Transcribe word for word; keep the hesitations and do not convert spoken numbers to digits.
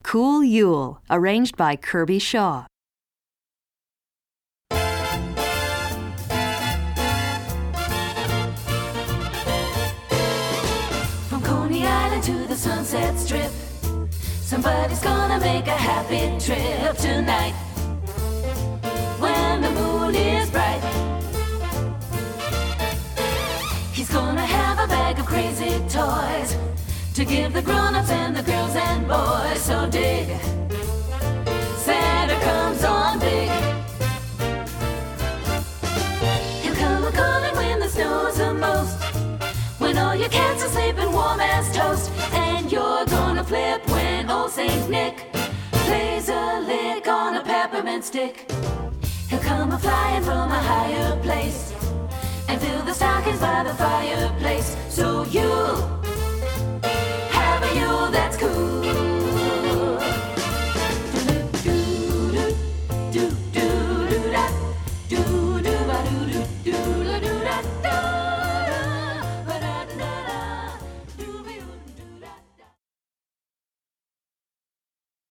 Cool Yule, arranged by Kirby Shaw. From Coney Island to the Sunset Strip, somebody's gonna make a happy trip tonight. When the moon is bright, he's gonna have a bag of crazy toys to give the grown-ups and the girls and boys. So dig, Santa comes on big. He'll come a-calling when the snow's the most, when all your cats are sleeping warm as toast, and you're gonna flip when old Saint Nick plays a lick on a peppermint stick. He'll come a-flying from a higher place and fill the stockings by the fireplace. So you'll have a Yule that's cool. Do-do-do-do-do.